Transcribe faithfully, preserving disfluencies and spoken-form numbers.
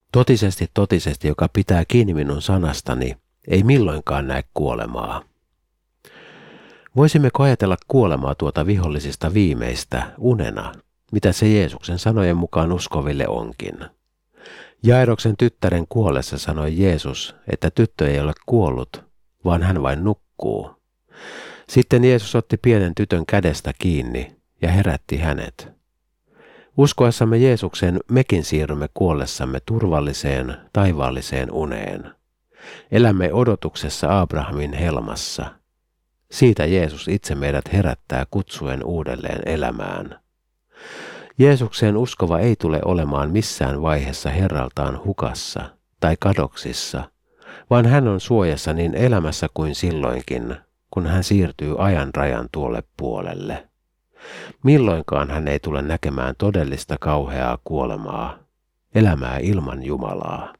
Totisesti, totisesti, joka pitää kiinni minun sanastani, ei milloinkaan näe kuolemaa. Voisimmeko ajatella kuolemaa tuota vihollisista viimeistä unena, mitä se Jeesuksen sanojen mukaan uskoville onkin? Jairoksen tyttären kuollessa sanoi Jeesus, että tyttö ei ole kuollut, vaan hän vain nukkuu. Sitten Jeesus otti pienen tytön kädestä kiinni ja herätti hänet. Uskoessamme Jeesukseen mekin siirrymme kuollessamme turvalliseen, taivaalliseen uneen. Elämme odotuksessa Abrahamin helmassa. Siitä Jeesus itse meidät herättää kutsuen uudelleen elämään. Jeesukseen uskova ei tule olemaan missään vaiheessa Herraltaan hukassa tai kadoksissa, vaan hän on suojassa niin elämässä kuin silloinkin, kun hän siirtyy ajan rajan tuolle puolelle. Milloinkaan hän ei tule näkemään todellista kauheaa kuolemaa, elämää ilman Jumalaa.